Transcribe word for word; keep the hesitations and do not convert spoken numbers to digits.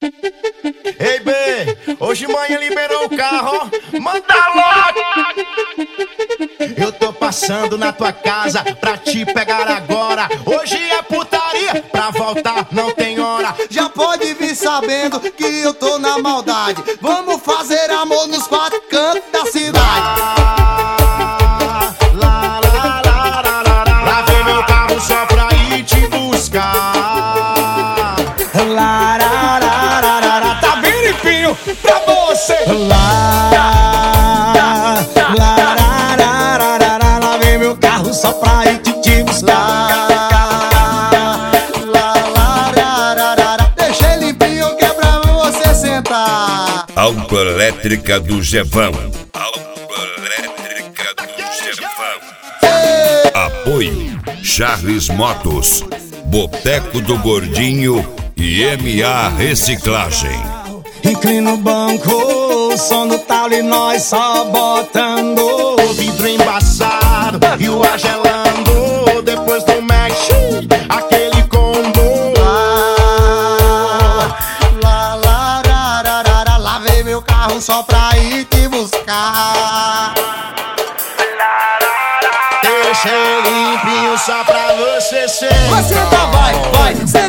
Ei, B, hoje manhã liberou o carro, ó. Manda logo! Eu tô passando na tua casa pra te pegar agora. Hoje é putaria, pra voltar não tem hora. Já pode vir sabendo que eu tô na maldade. Vamos fazer amor nos quatro cantos da cidade. Lá, lá, lá, lá, lá, lá, lá. Lavei meu carro só pra ir te buscar. Lá, lá, lá, lá, lá, lá. Tá bem limpinho pra você. Lá, lá, lá, lá, lá, lá, lá. Lavei meu carro só pra ir te, te buscar. Lá, lá, lá, lá, lá, lá. Deixei limpinho que é pra você sentar. Autoelétrica do Jevão. Autoelétrica do Jevão. Apoio Charles Motos, Boteco do Gordinho e M A Reciclagem. Inclina o banco, o som do talo e nós só botando. O vidro embaçado e o ar gelando. Depois do mexe, aquele combo. Lá, lá, lá, lá, lá, lá, lá. Lavei meu carro só pra ir te buscar. Deixei limpinho só pra você ser. Você tá, vai, vai.